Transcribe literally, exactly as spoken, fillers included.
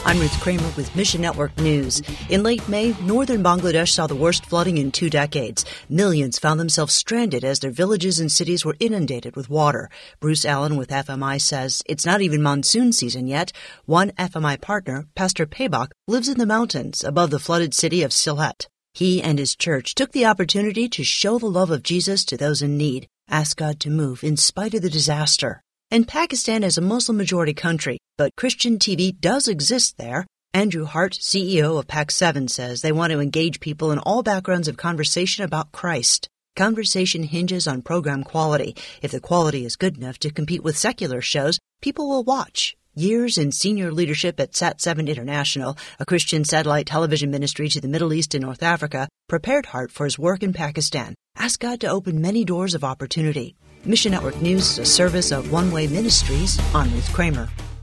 I'm Ruth Kramer with Mission Network News. In late May, northern Bangladesh saw the worst flooding in two decades. Millions found themselves stranded as their villages and cities were inundated with water. Bruce Allen with F M I says it's not even monsoon season yet. One F M I partner, Pastor Paybach, lives in the mountains above the flooded city of Sylhet. He and his church took the opportunity to show the love of Jesus to those in need, ask God to move in spite of the disaster. And Pakistan is a Muslim-majority country, but Christian T V does exist there. Andrew Hart, C E O of Pac seven, says they want to engage people in all backgrounds of conversation about Christ. Conversation hinges on program quality. If the quality is good enough to compete with secular shows, people will watch. Years in senior leadership at Sat seven International, a Christian satellite television ministry to the Middle East and North Africa, prepared Hart for his work in Pakistan. Ask God to open many doors of opportunity. Mission Network News is a service of One Way Ministries. I'm Ruth Kramer.